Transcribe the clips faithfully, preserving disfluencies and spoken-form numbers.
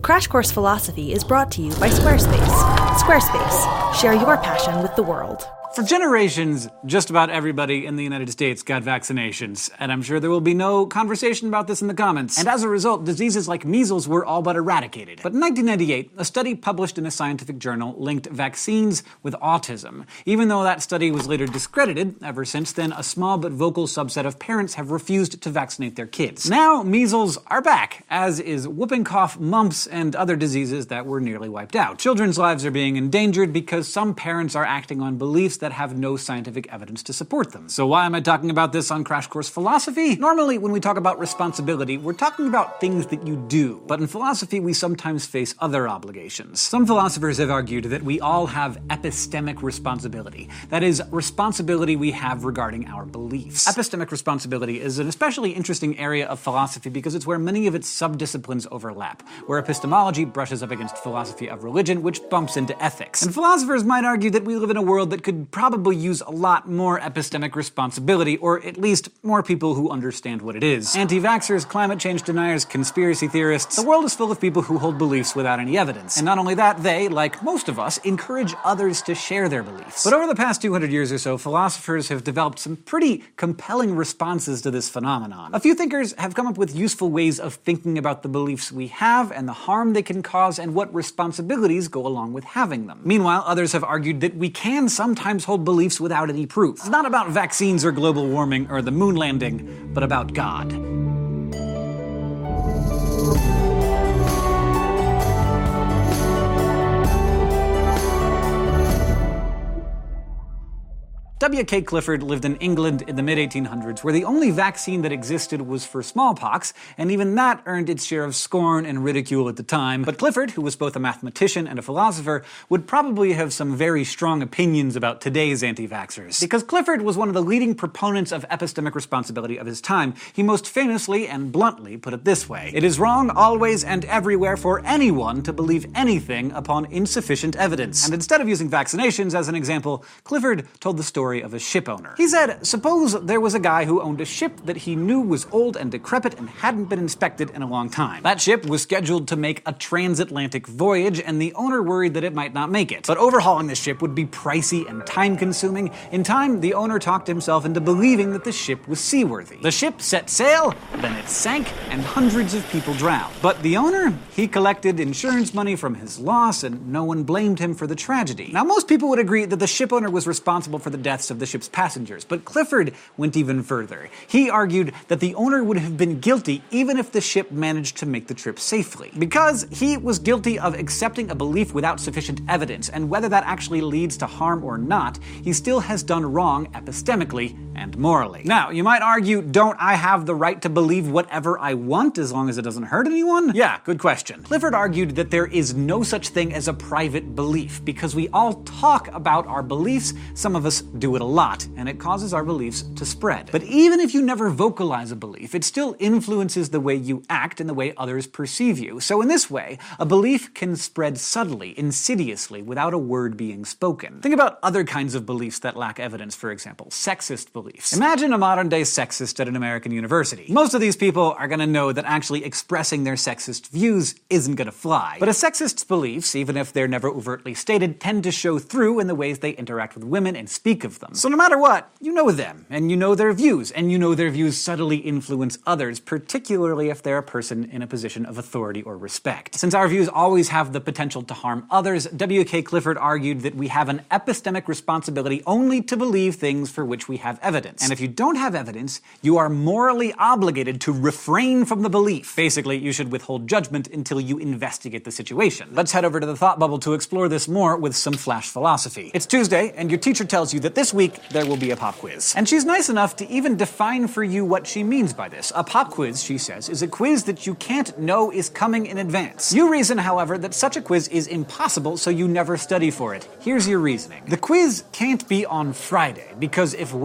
Crash Course Philosophy is brought to you by Squarespace. Squarespace. Share your passion with the world. For generations, just about everybody in the United States got vaccinations, and I'm sure there will be no conversation about this in the comments. And as a result, diseases like measles were all but eradicated. But in nineteen ninety-eight, a study published in a scientific journal linked vaccines with autism. Even though that study was later discredited, ever since then, a small but vocal subset of parents have refused to vaccinate their kids. Now, measles are back, as is whooping cough, mumps, and other diseases that were nearly wiped out. Children's lives are being endangered because some parents are acting on beliefs that have no scientific evidence to support them. So why am I talking about this on Crash Course Philosophy? Normally, when we talk about responsibility, we're talking about things that you do. But in philosophy, we sometimes face other obligations. Some philosophers have argued that we all have epistemic responsibility. That is, responsibility we have regarding our beliefs. Epistemic responsibility is an especially interesting area of philosophy because it's where many of its subdisciplines overlap, where epistemology brushes up against philosophy of religion, which bumps into ethics. And philosophers might argue that we live in a world that could probably use a lot more epistemic responsibility, or at least more people who understand what it is. Anti-vaxxers, climate change deniers, conspiracy theorists, the world is full of people who hold beliefs without any evidence. And not only that, they, like most of us, encourage others to share their beliefs. But over the past two hundred years or so, philosophers have developed some pretty compelling responses to this phenomenon. A few thinkers have come up with useful ways of thinking about the beliefs we have and the harm they can cause and what responsibilities go along with having them. Meanwhile, others have argued that we can sometimes hold beliefs without any proof. It's not about vaccines or global warming or the moon landing, but about God. W K Clifford lived in England in the mid eighteen hundreds, where the only vaccine that existed was for smallpox, and even that earned its share of scorn and ridicule at the time. But Clifford, who was both a mathematician and a philosopher, would probably have some very strong opinions about today's anti-vaxxers. Because Clifford was one of the leading proponents of epistemic responsibility of his time, he most famously and bluntly put it this way: "It is wrong always and everywhere for anyone to believe anything upon insufficient evidence." And instead of using vaccinations as an example, Clifford told the story of a ship owner. He said, suppose there was a guy who owned a ship that he knew was old and decrepit and hadn't been inspected in a long time. That ship was scheduled to make a transatlantic voyage, and the owner worried that it might not make it. But overhauling the ship would be pricey and time-consuming. In time, the owner talked himself into believing that the ship was seaworthy. The ship set sail, then it sank, and hundreds of people drowned. But the owner, he collected insurance money from his loss, and no one blamed him for the tragedy. Now, most people would agree that the ship owner was responsible for the death of the ship's passengers, but Clifford went even further. He argued that the owner would have been guilty even if the ship managed to make the trip safely, because he was guilty of accepting a belief without sufficient evidence, and whether that actually leads to harm or not, he still has done wrong epistemically and morally. Now, you might argue, don't I have the right to believe whatever I want as long as it doesn't hurt anyone? Yeah, good question. Clifford argued that there is no such thing as a private belief, because we all talk about our beliefs. Some of us do it a lot, and it causes our beliefs to spread. But even if you never vocalize a belief, it still influences the way you act and the way others perceive you. So in this way, a belief can spread subtly, insidiously, without a word being spoken. Think about other kinds of beliefs that lack evidence, for example, sexist beliefs. Imagine a modern-day sexist at an American university. Most of these people are gonna know that actually expressing their sexist views isn't gonna fly. But a sexist's beliefs, even if they're never overtly stated, tend to show through in the ways they interact with women and speak of them. So no matter what, you know them, and you know their views, and you know their views subtly influence others, particularly if they're a person in a position of authority or respect. Since our views always have the potential to harm others, W K Clifford argued that we have an epistemic responsibility only to believe things for which we have evidence. And if you don't have evidence, you are morally obligated to refrain from the belief. Basically, you should withhold judgment until you investigate the situation. Let's head over to the Thought Bubble to explore this more with some flash philosophy. It's Tuesday, and your teacher tells you that this week there will be a pop quiz. And she's nice enough to even define for you what she means by this. A pop quiz, she says, is a quiz that you can't know is coming in advance. You reason, however, that such a quiz is impossible, so you never study for it. Here's your reasoning. The quiz can't be on Friday, because if Wednesday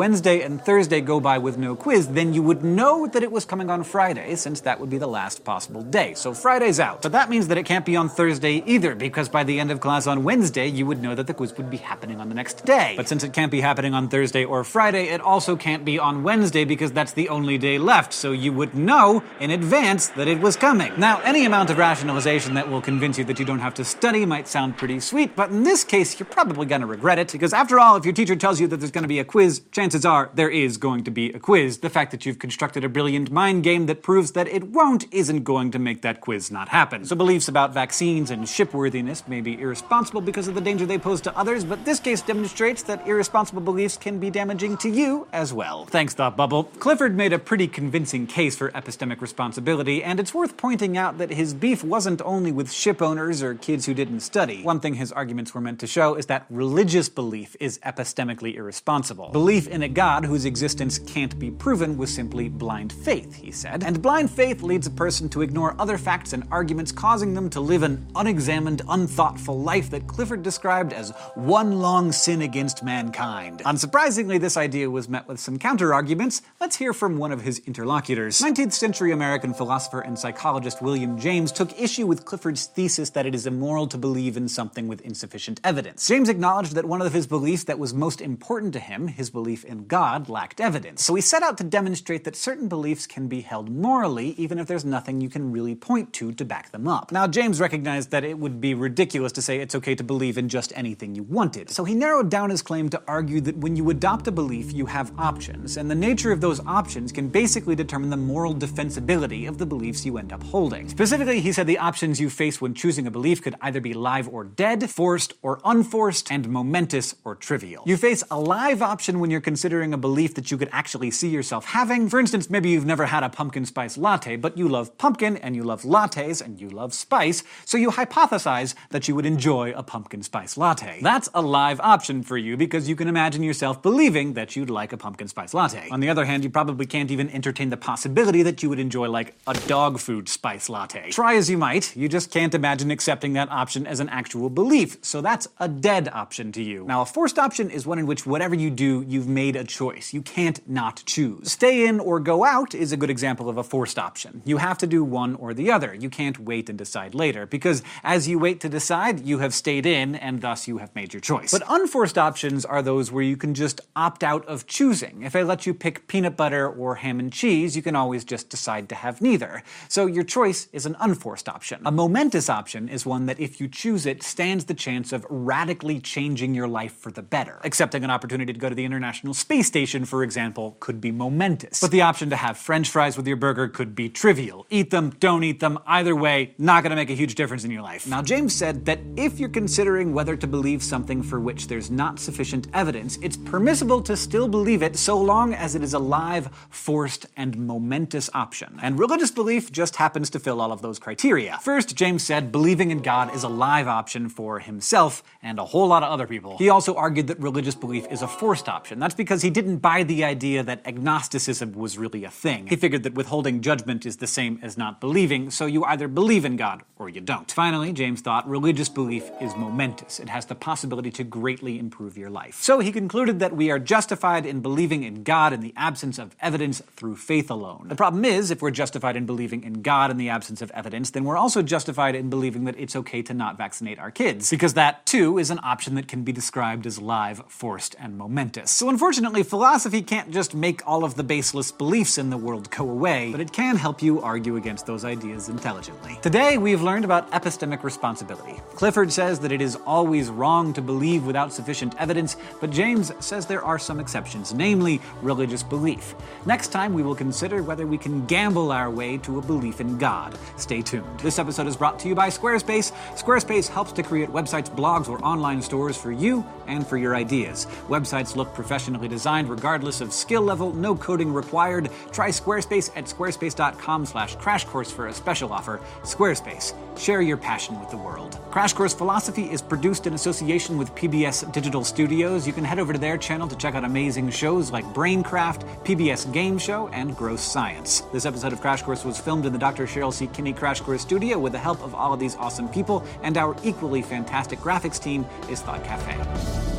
and Thursday go by with no quiz, then you would know that it was coming on Friday, since that would be the last possible day. So Friday's out. But that means that it can't be on Thursday either, because by the end of class on Wednesday, you would know that the quiz would be happening on the next day. But since it can't be happening on Thursday or Friday, it also can't be on Wednesday because that's the only day left, so you would know in advance that it was coming. Now, any amount of rationalization that will convince you that you don't have to study might sound pretty sweet, but in this case, you're probably going to regret it, because after all, if your teacher tells you that there's going to be a quiz, chances are there is going to be a quiz. The fact that you've constructed a brilliant mind game that proves that it won't isn't going to make that quiz not happen. So beliefs about vaccines and shipworthiness may be irresponsible because of the danger they pose to others, but this case demonstrates that irresponsible beliefs can be damaging to you as well. Thanks, Thought Bubble. Clifford made a pretty convincing case for epistemic responsibility, and it's worth pointing out that his beef wasn't only with ship owners or kids who didn't study. One thing his arguments were meant to show is that religious belief is epistemically irresponsible. Belief in a God whose existence can't be proven was simply blind faith, he said. And blind faith leads a person to ignore other facts and arguments, causing them to live an unexamined, unthoughtful life that Clifford described as one long sin against mankind. Unsurprisingly, this idea was met with some counter-arguments. Let's hear from one of his interlocutors. nineteenth century American philosopher and psychologist William James took issue with Clifford's thesis that it is immoral to believe in something with insufficient evidence. James acknowledged that one of his beliefs that was most important to him, his belief in God, lacked evidence. So he set out to demonstrate that certain beliefs can be held morally, even if there's nothing you can really point to to back them up. Now, James recognized that it would be ridiculous to say it's okay to believe in just anything you wanted. So he narrowed down his claim to argue that when you adopt a belief, you have options, and the nature of those options can basically determine the moral defensibility of the beliefs you end up holding. Specifically, he said the options you face when choosing a belief could either be live or dead, forced or unforced, and momentous or trivial. You face a live option when you're considering a belief that you could actually see yourself having. For instance, maybe you've never had a pumpkin spice latte, but you love pumpkin, and you love lattes, and you love spice, so you hypothesize that you would enjoy a pumpkin spice latte. That's a live option for you because you can imagine yourself believing that you'd like a pumpkin spice latte. On the other hand, you probably can't even entertain the possibility that you would enjoy like a dog food spice latte. Try as you might, you just can't imagine accepting that option as an actual belief, so that's a dead option to you. Now, a forced option is one in which whatever you do, you've made a choice. You can't not choose. Stay in or go out is a good example of a forced option. You have to do one or the other. You can't wait and decide later, because as you wait to decide, you have stayed in, and thus you have made your choice. But unforced options are those where you can just opt out of choosing. If I let you pick peanut butter or ham and cheese, you can always just decide to have neither. So your choice is an unforced option. A momentous option is one that if you choose it, stands the chance of radically changing your life for the better. Accepting an opportunity to go to the International Space Station, for example, could be momentous. But the option to have French fries with your burger could be trivial. Eat them, don't eat them, either way, not gonna make a huge difference in your life. Now, James said that if you're considering whether to believe something for which there's not sufficient evidence, it's permissible to still believe it so long as it is a live, forced, and momentous option. And religious belief just happens to fill all of those criteria. First, James said believing in God is a live option for himself and a whole lot of other people. He also argued that religious belief is a forced option. That's because he didn't buy the idea that agnosticism was really a thing. He figured that withholding judgment is the same as not believing, so you either believe in God or you don't. Finally, James thought religious belief is momentous. It has the possibility to greatly improve your life. So he concluded that we are justified in believing in God in the absence of evidence through faith alone. The problem is, if we're justified in believing in God in the absence of evidence, then we're also justified in believing that it's okay to not vaccinate our kids, because that, too, is an option that can be described as live, forced, and momentous. So unfortunately, philosophy can't just make all of the baseless beliefs in the world go away, but it can help you argue against those ideas intelligently. Today, we've learned about epistemic responsibility. Clifford says that it is always wrong to believe without sufficient evidence, but James says there are some exceptions, namely religious belief. Next time, we will consider whether we can gamble our way to a belief in God. Stay tuned. This episode is brought to you by Squarespace. Squarespace helps to create websites, blogs, or online stores for you and for your ideas. Websites look professionally designed regardless of skill level, no coding required. Try Squarespace at squarespace.com slash crash course for a special offer. Squarespace. Share your passion with the world. Crash Course Philosophy is produced in association with P B S Digital Studios. You can head over to their channel to check out amazing shows like Braincraft, P B S Game Show, and Gross Science. This episode of Crash Course was filmed in the Doctor Cheryl C. Kinney Crash Course studio with the help of all of these awesome people, and our equally fantastic graphics team is Thought Cafe.